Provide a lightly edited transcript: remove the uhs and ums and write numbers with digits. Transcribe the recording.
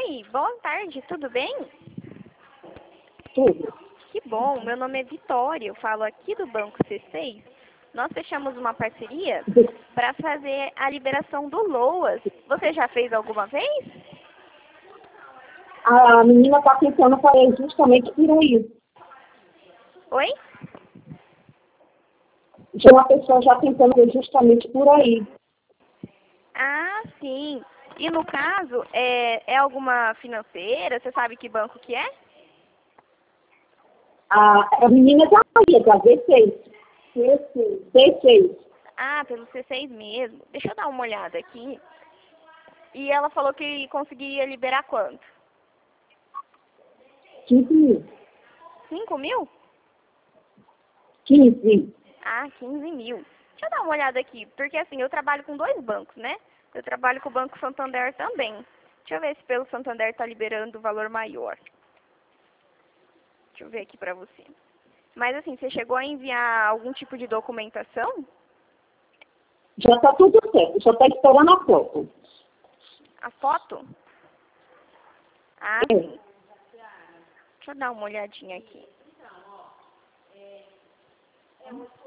Oi, boa tarde, tudo bem? Tudo. Que bom, meu nome é Vitória, eu falo aqui do Banco C6. Nós fechamos uma parceria para fazer a liberação do LOAS. Você já fez alguma vez? A menina está tentando fazer justamente por aí. Oi? Já uma pessoa já tentando fazer justamente por aí. Ah, sim. E no caso, é alguma financeira? Você sabe que banco que é? A menina da Bahia, da V6. V6. Ah, pelo C6 mesmo. Deixa eu dar uma olhada aqui. E ela falou que conseguiria liberar quanto? 15 mil. 5 mil? 15. Ah, 15 mil. Deixa eu dar uma olhada aqui, porque assim, eu trabalho com dois bancos, né? Eu trabalho com o Banco Santander também. Deixa eu ver se pelo Santander está liberando o valor maior. Deixa eu ver aqui pra você. Mas assim, você chegou a enviar algum tipo de documentação? Já está tudo certo, só está esperando a foto. A foto? Ah, É. sim. Deixa eu dar uma olhadinha aqui.